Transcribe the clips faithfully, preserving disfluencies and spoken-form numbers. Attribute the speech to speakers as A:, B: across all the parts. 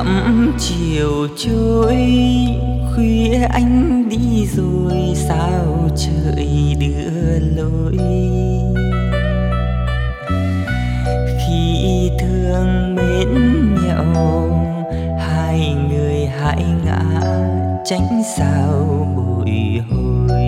A: dặm chiều trôi, khuya anh đi rồi sao trời đưa lối. Khi thương mến nhau hai người hãy ngã, tránh sao bồi hồi.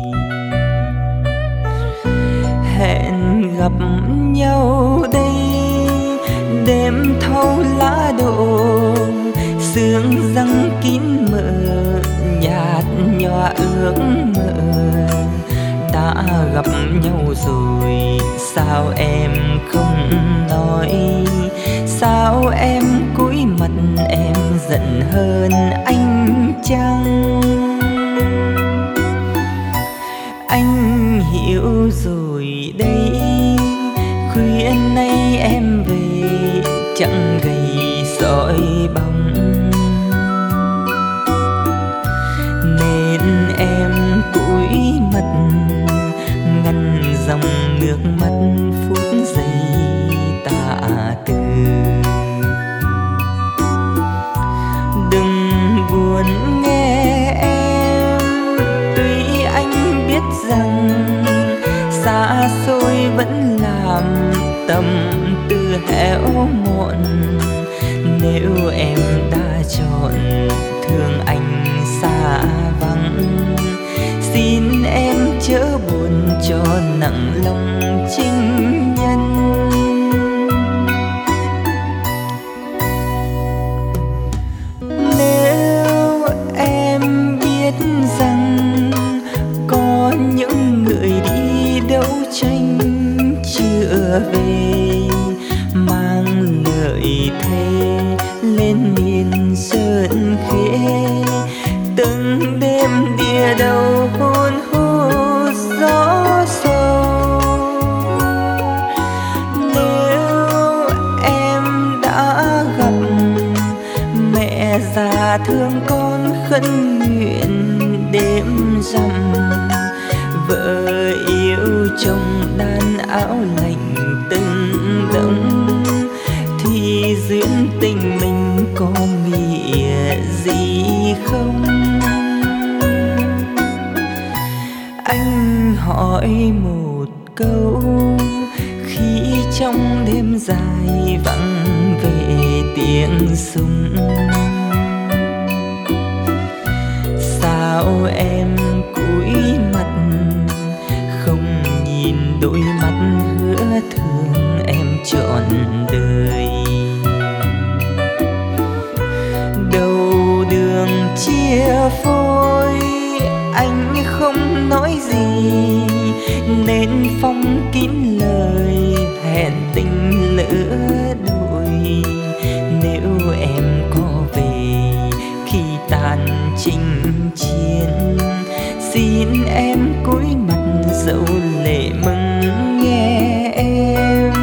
A: Hẹn gặp nhau đây đêm thâu lá đổ, sương răng kín mờ nhạt nhòa ước mơ. Đã gặp nhau rồi sao em không nói, sao em cúi mặt em giận hơn anh chăng. Anh hiểu rồi đây, khuya nay em về chẳng gầy sỏi bóng, nên em cúi mặt ngăn dòng nước mắt phút giây tạ từ. Đừng buồn nghe em, tuy anh biết rằng xa xôi vẫn làm tâm tư héo mòn. Nếu em đã chọn thương anh xa vắng, xin em chớ buồn cho nặng lòng chinh nhân. Nếu em biết rằng có những người đi đấu tranh chưa về, mang lời thề lên miền sơn khê, từng đêm đìa đầu hôn hút gió sâu. Nếu em đã gặp mẹ già thương con khấn nguyện đêm rằm, vợ yêu chồng đan áo lạnh từng đống, thì duyên tình mình có nghĩa gì không? Anh hỏi một câu khi trong đêm dài vắng về tiếng súng, sao em cúi mặt không nhìn đôi mắt hứa thương em trọn đời. Đầu đường chia phôi anh không nói gì, nên phong kín lời hẹn tình lỡ đôi. Nếu em có về khi tàn chinh chiến, xin em cúi mặt dẫu lệ mừng nghe em.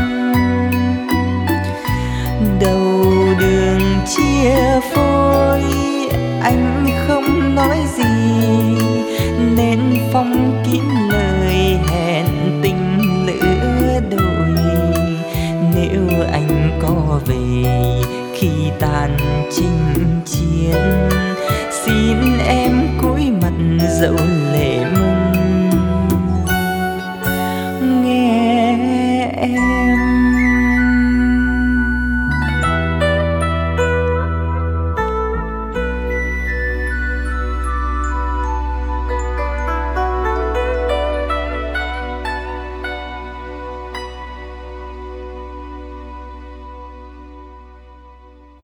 A: Đầu đường chia phôi anh không nói gì, nên phong kín lời hẹn tình lỡ đôi. Nếu anh có về khi tàn chinh chiến, xin em cúi mặt dẫu